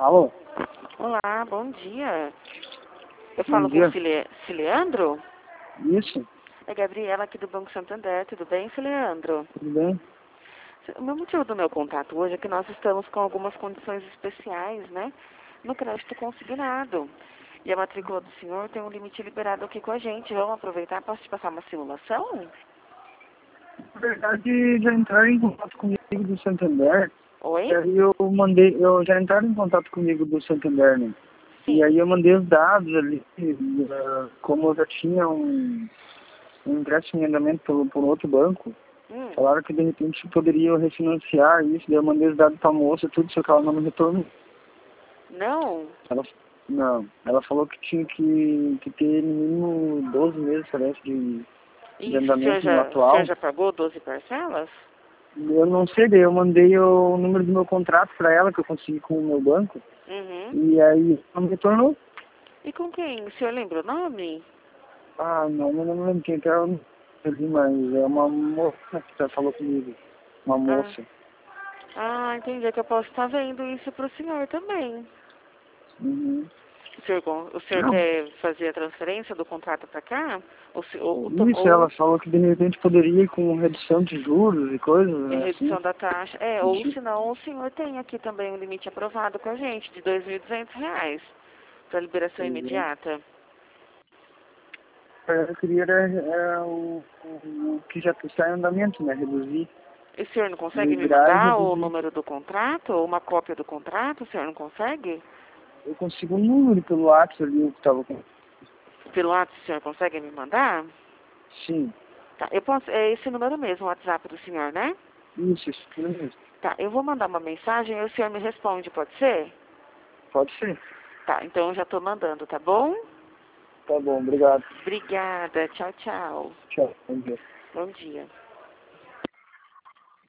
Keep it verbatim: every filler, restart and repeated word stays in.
Alô? Olá, bom dia. Eu Bom falo com dia. o Cile... Cileandro? Isso? É Gabriela aqui do Banco Santander. Tudo bem, Cileandro? Tudo bem? O meu motivo do meu contato hoje é que nós estamos com algumas condições especiais, né? No crédito consignado. E a matrícula do senhor tem um limite liberado aqui com a gente. Vamos aproveitar? Posso te passar uma simulação? Na verdade, já entraram em contato comigo do Santander. Oi? E aí eu mandei, eu já entraram em contato comigo do Santander, né? E Sim. aí eu mandei os dados ali, eh, como eu já tinha um, um empréstimo em andamento por, por outro banco, Hum. falaram que de repente poderia refinanciar isso, daí eu mandei os dados pra moça, tudo, só que ela não me retornou. Não? Ela, não, ela falou que tinha que, que ter no mínimo doze meses, parece, de, de Isso, o senhor andamento no já, o senhor atual. já pagou doze parcelas? Eu não sei, daí eu mandei o número do meu contrato pra ela, que eu consegui com o meu banco, Uhum. e aí ela me retornou. E com quem? O senhor lembra o nome? Ah, não, eu não lembro quem que era, mas é uma moça que já falou comigo, uma Ah. moça. Ah, entendi. É que eu posso estar vendo isso para o senhor também. Uhum. O senhor, con- o senhor Não, quer fazer a transferência do contrato para cá? Ou, se- ou, ou, to- isso, ela ou falou que de repente poderia ir com redução de juros e coisas, em né, assim. redução da taxa? É, ou Isso. se não, o senhor tem aqui também um limite aprovado com a gente de dois mil e duzentos reais para liberação Uhum. imediata. Eu queria era, é, o, o, o que já está em andamento, né, reduzir, E o senhor não consegue me liberar e mandar o reduzir. número do contrato ou uma cópia do contrato? O senhor não consegue? Eu consigo um número pelo WhatsApp ali, eu que estava com... Pelo WhatsApp o senhor consegue me mandar? Sim, Tá, eu posso, é esse número mesmo, o WhatsApp do senhor, né? isso, isso mesmo. Tá, eu vou mandar uma mensagem e o senhor me responde, pode ser? Pode ser. Tá, então eu já tô mandando, tá bom? Tá bom, obrigado. Obrigada, tchau, tchau. Tchau, bom dia. Bom dia.